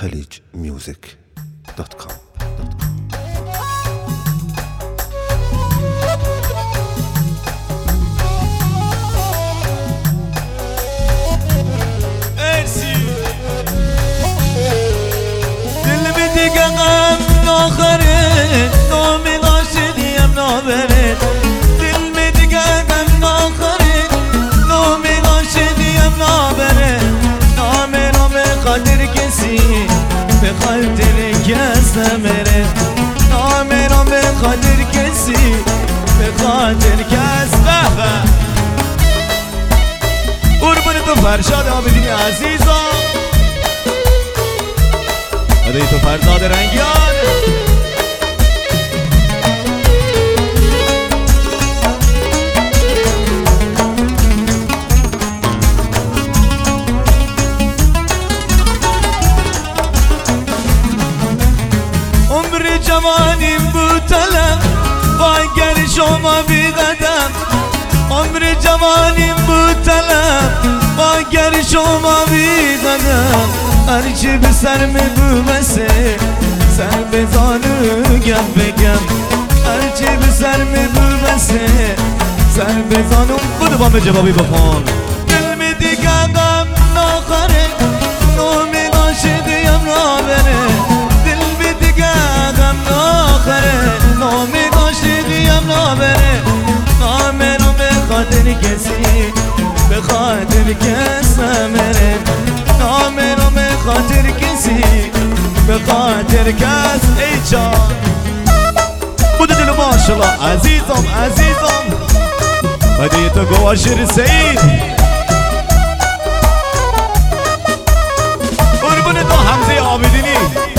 خلیجmusic.com. دل دیگه غم ناخره نامی عاشقیم نابره دل دیگه غم ناخره نامی عاشقیم نابره نامه نامه خاطر کسی به خاطر کس نمره نامه نامه خاطر کسی به خاطر کس بهبه قربون تو فرشاد عابدینی عزیزا ادای تو فرزاد رنگیان عمر جوانیم بود طلب و اگر شما بی قدم عمر جوانیم بود طلب و اگر شما بی قدم هرچی به سر می بومسه سر به زانو گم بگم هرچی به سر می بومسه سر به زانو بودو با جوابی بخون دل می دیگه غم ناخره نومی عاشقیم نابره دل می دیگه غم ناخره نومی عاشقیم نابره نامه نامه خاطر کسی به خاطر کس نمره نامه نامه خاطر کسی به خاطر کس ای جان بودو دل ماشالله عزیزم عزیزم بدی تو گواشر سعید قربون تو حمزه عابدینی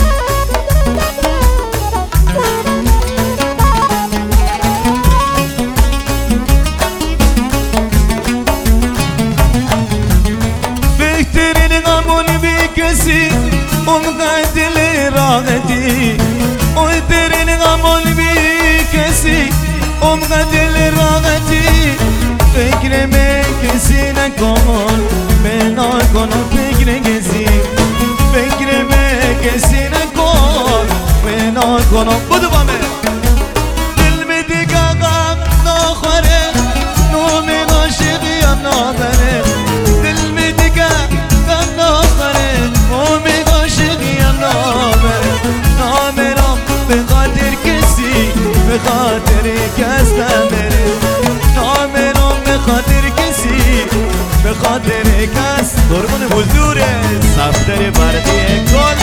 بهترین غمون بی کسی اونقدر دل راحتی بهترین غمون بی کسی اونقدر دل راحتی فکر به کسی نکن به نکنم فکر کسی فکر به کسی نکن به نکنم بودو با من دل می دیگه غم ناخوره نومی عاشقیم نابره دل می دیگه غم ناخوره نومی عاشقیم نابره نامه نام به خاطر کسی به خاطر کس نمره نامه نام به خاطر کسی به خاطر کس قربون حضور صفدر برقی کل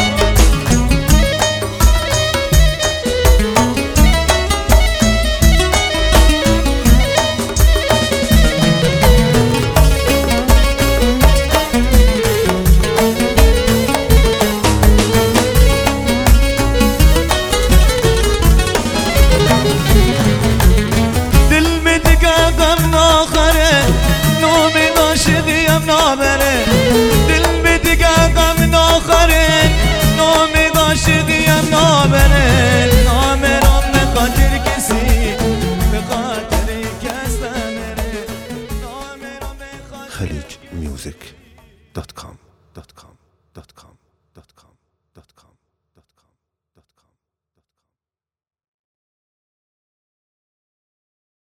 نابره دل به دیگه غم ناخره نام عاشقیم نابره نام نام خاطر کسی به خاطر کس نمره نام نام خلیجmusic.com.